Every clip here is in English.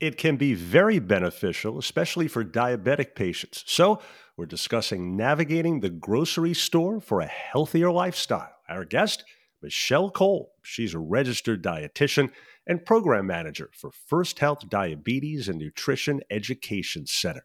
It can be very beneficial, especially for diabetic patients. So, we're discussing navigating the grocery store for a healthier lifestyle. Our guest, Michelle Cole. She's a registered dietitian and program manager for First Health Diabetes and Nutrition Education Center.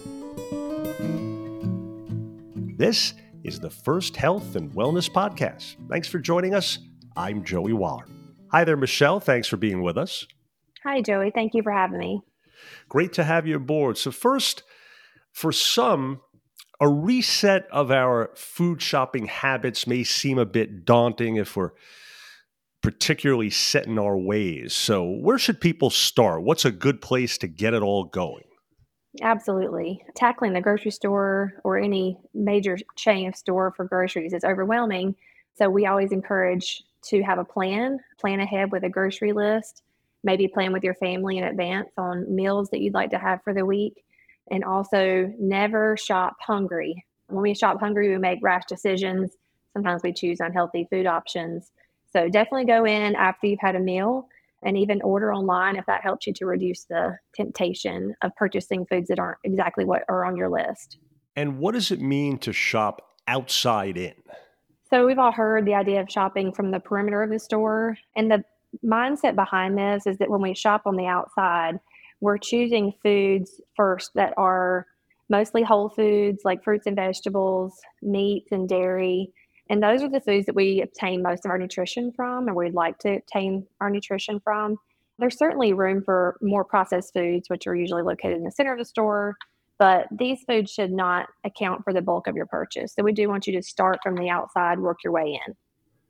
This is the First Health and Wellness Podcast. Thanks for joining us. I'm Joey Waller. Hi there, Michelle. Thanks for being with us. Hi, Joey. Thank you for having me. Great to have you aboard. So first, for some, a reset of our food shopping habits may seem a bit daunting if we're particularly set in our ways. So where should people start? What's a good place to get it all going? Absolutely. Tackling the grocery store or any major chain of store for groceries is overwhelming. So we always encourage to have a plan ahead with a grocery list, maybe plan with your family in advance on meals that you'd like to have for the week. And also never shop hungry. When we shop hungry, we make rash decisions. Sometimes we choose unhealthy food options. So definitely go in after you've had a meal and even order online if that helps you to reduce the temptation of purchasing foods that aren't exactly what are on your list. And what does it mean to shop outside in? So we've all heard the idea of shopping from the perimeter of the store. And the mindset behind this is that when we shop on the outside, we're choosing foods first that are mostly whole foods like fruits and vegetables, meats and dairy. And those are the foods that we obtain most of our nutrition from, and we'd like to obtain our nutrition from. There's certainly room for more processed foods, which are usually located in the center of the store, but these foods should not account for the bulk of your purchase. So we do want you to start from the outside, work your way in.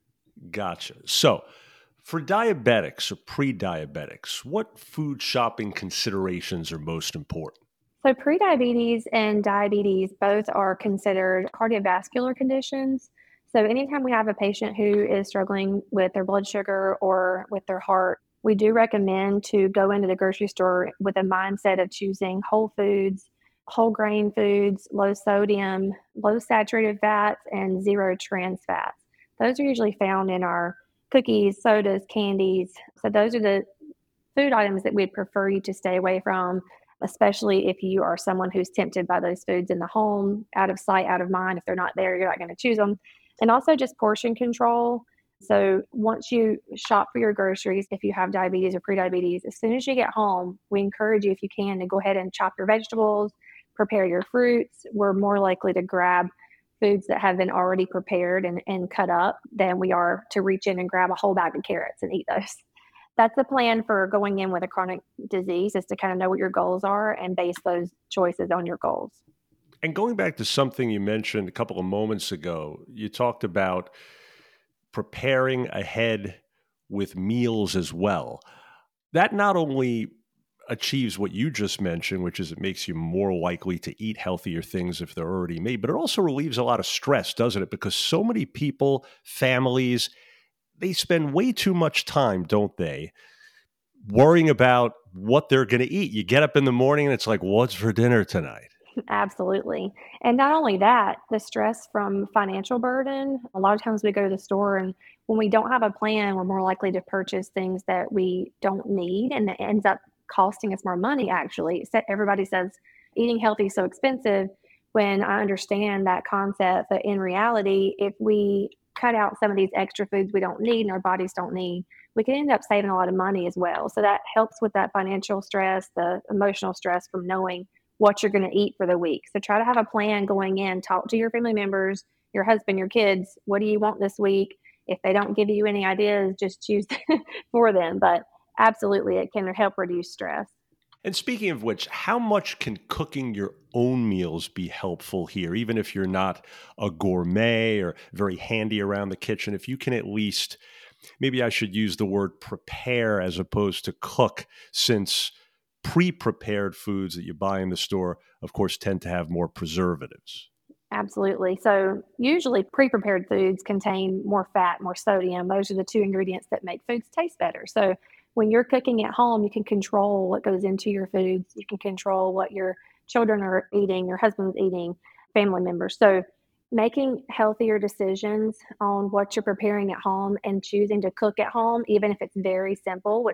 Gotcha. So for diabetics or pre-diabetics, what food shopping considerations are most important? So prediabetes and diabetes both are considered cardiovascular conditions. So anytime we have a patient who is struggling with their blood sugar or with their heart, we do recommend to go into the grocery store with a mindset of choosing whole foods, whole grain foods, low sodium, low saturated fats, and zero trans fats. Those are usually found in our cookies, sodas, candies. So those are the food items that we'd prefer you to stay away from, especially if you are someone who's tempted by those foods in the home, out of sight, out of mind. If they're not there, you're not going to choose them. And also just portion control. So once you shop for your groceries, if you have diabetes or prediabetes, as soon as you get home, we encourage you, if you can, to go ahead and chop your vegetables, prepare your fruits. We're more likely to grab foods that have been already prepared and cut up than we are to reach in and grab a whole bag of carrots and eat those. That's the plan for going in with a chronic disease, is to kind of know what your goals are and base those choices on your goals. And going back to something you mentioned a couple of moments ago, you talked about preparing ahead with meals as well. That not only achieves what you just mentioned, which is it makes you more likely to eat healthier things if they're already made, but it also relieves a lot of stress, doesn't it? Because so many people, families, they spend way too much time, don't they, worrying about what they're going to eat. You get up in the morning and it's like, what's for dinner tonight? Absolutely. And not only that, the stress from financial burden. A lot of times we go to the store, and when we don't have a plan, we're more likely to purchase things that we don't need, and it ends up costing us more money, actually. Everybody says eating healthy is so expensive. When I understand that concept, that in reality, if we cut out some of these extra foods we don't need and our bodies don't need, we can end up saving a lot of money as well. So that helps with that financial stress, the emotional stress from knowing what you're going to eat for the week. So try to have a plan going in. Talk to your family members, your husband, your kids. What do you want this week? If they don't give you any ideas, just choose for them. But absolutely, it can help reduce stress. And speaking of which, how much can cooking your own meals be helpful here, even if you're not a gourmet or very handy around the kitchen? If you can at least, maybe I should use the word prepare as opposed to cook, since pre-prepared foods that you buy in the store, of course, tend to have more preservatives. Absolutely. So usually pre-prepared foods contain more fat, more sodium. Those are the two ingredients that make foods taste better. So when you're cooking at home, you can control what goes into your foods. You can control what your children are eating, your husband's eating, family members. So making healthier decisions on what you're preparing at home and choosing to cook at home, even if it's very simple, which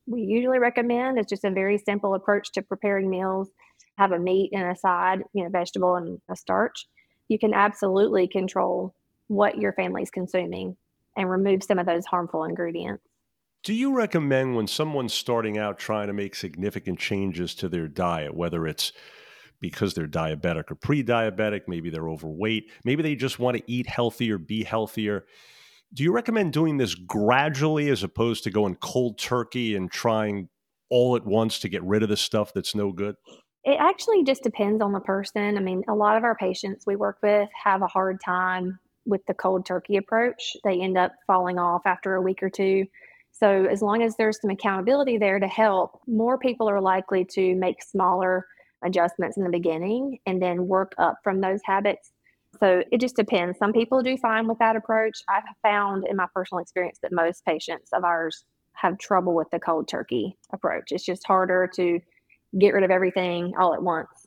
we usually recommend is just a very simple approach to preparing meals. Have a meat and a side, vegetable and a starch. You can absolutely control what your family's consuming and remove some of those harmful ingredients. Do you recommend when someone's starting out trying to make significant changes to their diet, whether it's because they're diabetic or pre-diabetic, maybe they're overweight, maybe they just want to eat healthier, be healthier. Do you recommend doing this gradually as opposed to going cold turkey and trying all at once to get rid of the stuff that's no good? It actually just depends on the person. I mean, a lot of our patients we work with have a hard time with the cold turkey approach. They end up falling off after a week or two. So, as long as there's some accountability there to help, more people are likely to make smaller adjustments in the beginning and then work up from those habits. So, it just depends. Some people do fine with that approach. I've found in my personal experience that most patients of ours have trouble with the cold turkey approach. It's just harder to get rid of everything all at once.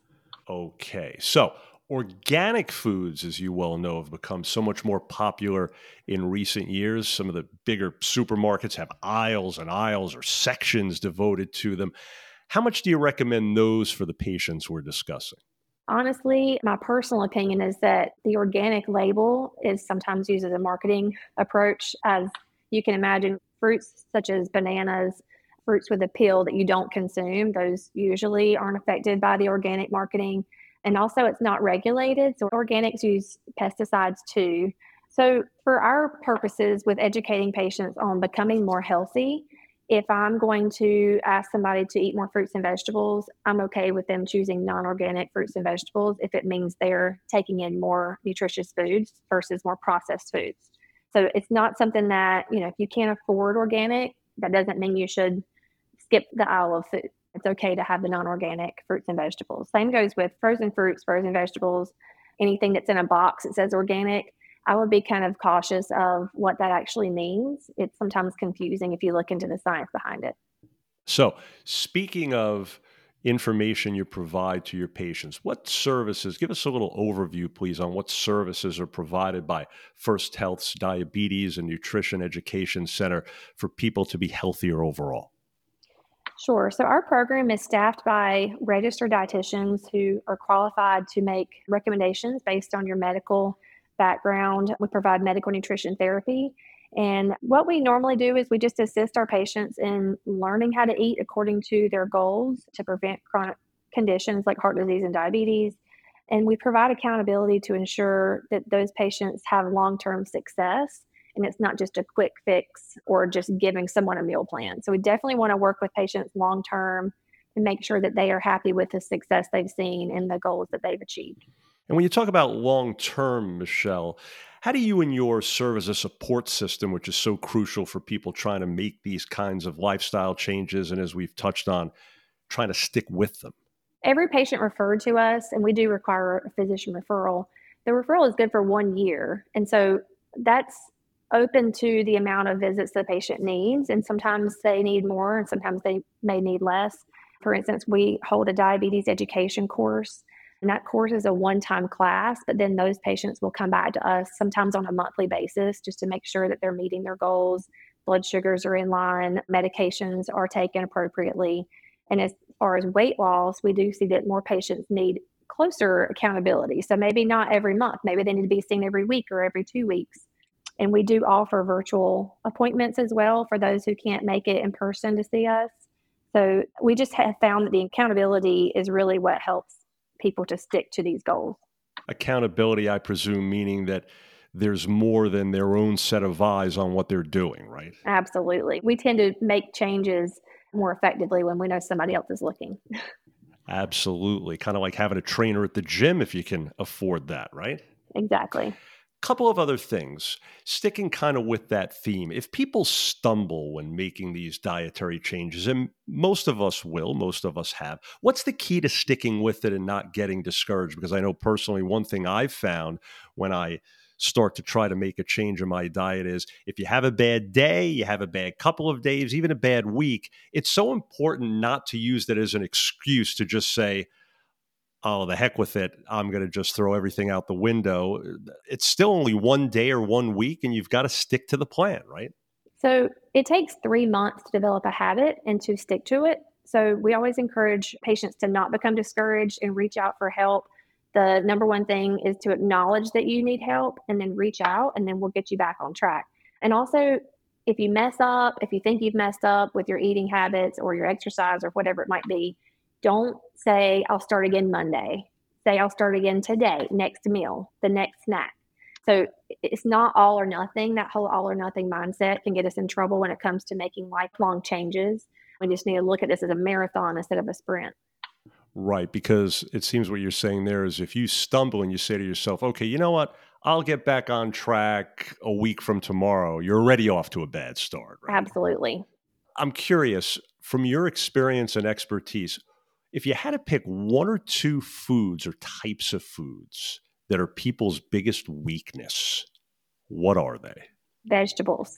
Okay. So, organic foods, as you well know, have become so much more popular in recent years. Some of the bigger supermarkets have aisles and aisles or sections devoted to them. How much do you recommend those for the patients we're discussing? Honestly, my personal opinion is that the organic label is sometimes used as a marketing approach. As you can imagine, fruits such as bananas, fruits with a peel that you don't consume, those usually aren't affected by the organic marketing. And also, it's not regulated. So, organics use pesticides too. So, for our purposes with educating patients on becoming more healthy, if I'm going to ask somebody to eat more fruits and vegetables, I'm okay with them choosing non organic fruits and vegetables if it means they're taking in more nutritious foods versus more processed foods. So it's not something that, if you can't afford organic, that doesn't mean you should skip the aisle of food. It's okay to have the non organic fruits and vegetables. Same goes with frozen fruits, frozen vegetables, anything that's in a box that says organic. I would be kind of cautious of what that actually means. It's sometimes confusing if you look into the science behind it. So, speaking of information you provide to your patients, what services, give us a little overview, please, on what services are provided by First Health's Diabetes and Nutrition Education Center for people to be healthier overall. Sure. So our program is staffed by registered dietitians who are qualified to make recommendations based on your medical background. We provide medical nutrition therapy. And what we normally do is we just assist our patients in learning how to eat according to their goals to prevent chronic conditions like heart disease and diabetes. And we provide accountability to ensure that those patients have long term success and it's not just a quick fix or just giving someone a meal plan. So we definitely want to work with patients long term and make sure that they are happy with the success they've seen and the goals that they've achieved. And when you talk about long term, Michelle, how do you and yours serve as a support system, which is so crucial for people trying to make these kinds of lifestyle changes? And as we've touched on, trying to stick with them? Every patient referred to us, and we do require a physician referral. The referral is good for 1 year. And so that's open to the amount of visits the patient needs. And sometimes they need more, and sometimes they may need less. For instance, we hold a diabetes education course, and that course is a one-time class, but then those patients will come back to us sometimes on a monthly basis just to make sure that they're meeting their goals, blood sugars are in line, medications are taken appropriately. And as far as weight loss, we do see that more patients need closer accountability. So maybe not every month, maybe they need to be seen every week or every 2 weeks. And we do offer virtual appointments as well for those who can't make it in person to see us. So we just have found that the accountability is really what helps people to stick to these goals. Accountability, I presume, meaning that there's more than their own set of eyes on what they're doing, right? Absolutely. We tend to make changes more effectively when we know somebody else is looking. Absolutely. Kind of like having a trainer at the gym if you can afford that, right? Exactly. Couple of other things, sticking kind of with that theme. If people stumble when making these dietary changes, and most of us will, most of us have, what's the key to sticking with it and not getting discouraged? Because I know personally, one thing I've found when I start to try to make a change in my diet is if you have a bad day, you have a bad couple of days, even a bad week, it's so important not to use that as an excuse to just say, oh, the heck with it, I'm going to just throw everything out the window. It's still only one day or 1 week, and you've got to stick to the plan, right? So it takes 3 months to develop a habit and to stick to it. So we always encourage patients to not become discouraged and reach out for help. The number one thing is to acknowledge that you need help and then reach out, and then we'll get you back on track. And also, if you mess up, if you think you've messed up with your eating habits or your exercise or whatever it might be, don't say, I'll start again Monday. Say, I'll start again today, next meal, the next snack. So it's not all or nothing. That whole all or nothing mindset can get us in trouble when it comes to making lifelong changes. We just need to look at this as a marathon instead of a sprint. Right, because it seems what you're saying there is if you stumble and you say to yourself, okay, you know what? I'll get back on track a week from tomorrow. You're already off to a bad start, right? Absolutely. I'm curious, from your experience and expertise, if you had to pick one or two foods or types of foods that are people's biggest weakness, what are they? Vegetables.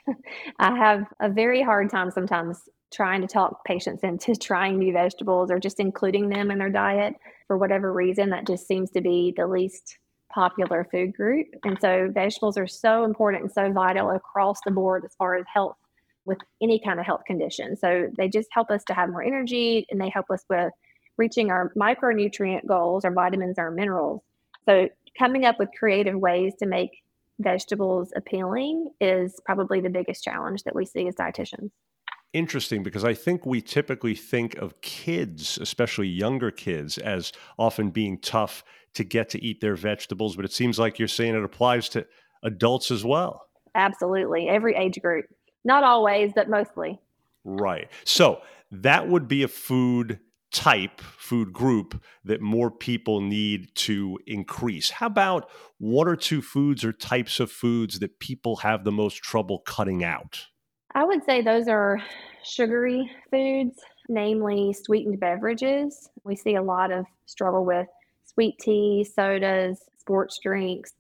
I have a very hard time sometimes trying to talk patients into trying new vegetables or just including them in their diet. For whatever reason, that just seems to be the least popular food group. And so vegetables are so important and so vital across the board as far as health with any kind of health condition. So they just help us to have more energy, and they help us with reaching our micronutrient goals, our vitamins, our minerals. So coming up with creative ways to make vegetables appealing is probably the biggest challenge that we see as dietitians. Interesting, because I think we typically think of kids, especially younger kids, as often being tough to get to eat their vegetables, but it seems like you're saying it applies to adults as well. Absolutely. Every age group. Not always, but mostly. Right. So that would be a food type, food group that more people need to increase. How about one or two foods or types of foods that people have the most trouble cutting out? I would say those are sugary foods, namely sweetened beverages. We see a lot of struggle with sweet tea, sodas, sports drinks,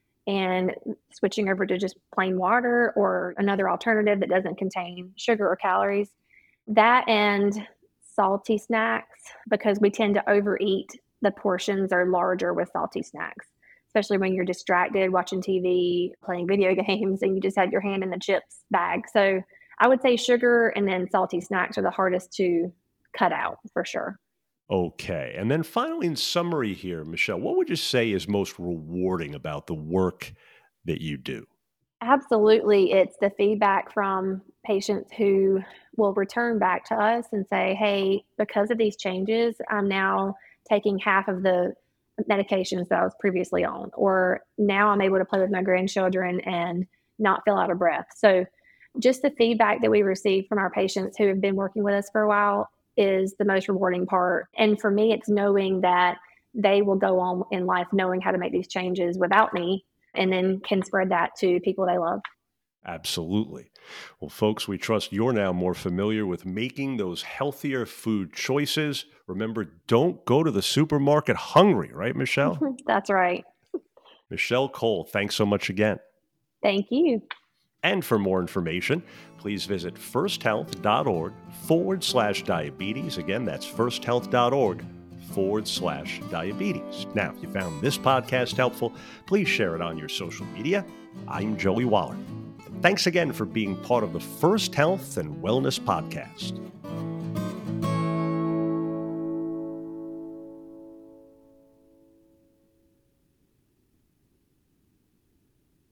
and switching over to just plain water or another alternative that doesn't contain sugar or calories. That and salty snacks, because we tend to overeat. The portions are larger with salty snacks, especially when you're distracted watching TV, playing video games, and you just had your hand in the chips bag. So I would say sugar and then salty snacks are the hardest to cut out for sure. Okay. And then finally, in summary here, Michelle, what would you say is most rewarding about the work that you do? Absolutely. It's the feedback from patients who will return back to us and say, hey, because of these changes, I'm now taking half of the medications that I was previously on, or now I'm able to play with my grandchildren and not feel out of breath. So, just the feedback that we receive from our patients who have been working with us for a while is the most rewarding part. And for me, it's knowing that they will go on in life knowing how to make these changes without me and then can spread that to people they love. Absolutely. Well, folks, we trust you're now more familiar with making those healthier food choices. Remember, don't go to the supermarket hungry, right, Michelle? That's right. Michelle Cole, thanks so much again. Thank you. And for more information, please visit firsthealth.org/diabetes. Again, that's firsthealth.org/diabetes. Now, if you found this podcast helpful, please share it on your social media. I'm Joey Waller. Thanks again for being part of the First Health and Wellness Podcast.